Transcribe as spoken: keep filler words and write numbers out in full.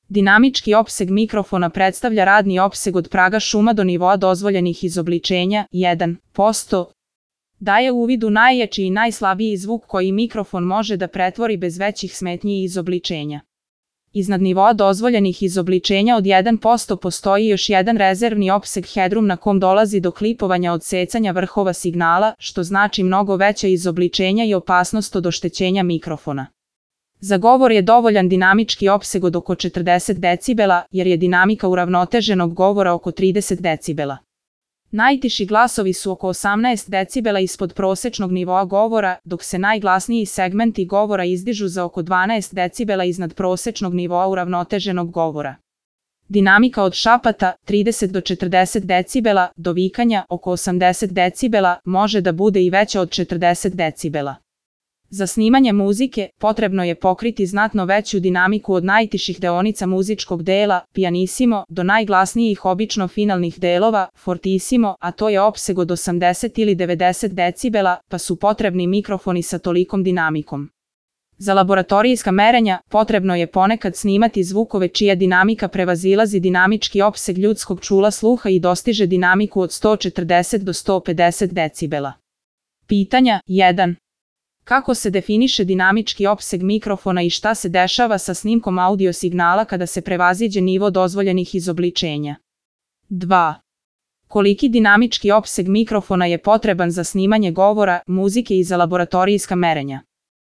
Dinamički opseg mikrofona predstavlja radni opseg od praga šuma do nivoa dozvoljenih izobličenja, jedan posto. Daje uvid u najjači i najslabiji zvuk koji mikrofon može da pretvori bez većih smetnji i izobličenja. Iznad nivoa dozvoljenih izobličenja od jedan posto postoji još jedan rezervni opseg headroom na kom dolazi do klipovanja odsecanja vrhova signala, što znači mnogo veća izobličenja i opasnost od oštećenja mikrofona. Za govor je dovoljan dinamički opseg od oko četrdeset decibela, jer je dinamika uravnoteženog govora oko trideset decibela. Najtiši glasovi su oko osamnaest decibela ispod prosečnog nivoa govora, dok se najglasniji segmenti govora izdižu za oko dvanaest decibela iznad prosečnog nivoa uravnoteženog govora. Dinamika od šapata, trideset do četrdeset decibela, do vikanja, oko osamdeset decibela, može da bude i veća od četrdeset decibela. Za snimanje muzike, potrebno je pokriti znatno veću dinamiku od najtiših deonica muzičkog dela, pianissimo, do najglasnijih obično finalnih delova, fortissimo, a to je opseg od osamdeset ili devedeset decibela, pa su potrebni mikrofoni sa tolikom dinamikom. Za laboratorijska merenja, potrebno je ponekad snimati zvukove čija dinamika prevazilazi dinamički opseg ljudskog čula sluha i dostiže dinamiku od sto četrdeset do sto pedeset decibela. Pitanja jedan. Kako se definiše dinamički opseg mikrofona i šta se dešava sa snimkom audio signala kada se prevaziđe nivo dozvoljenih izobličenja? dva. Koliki dinamički opseg mikrofona je potreban za snimanje govora, muzike i za laboratorijska merenja?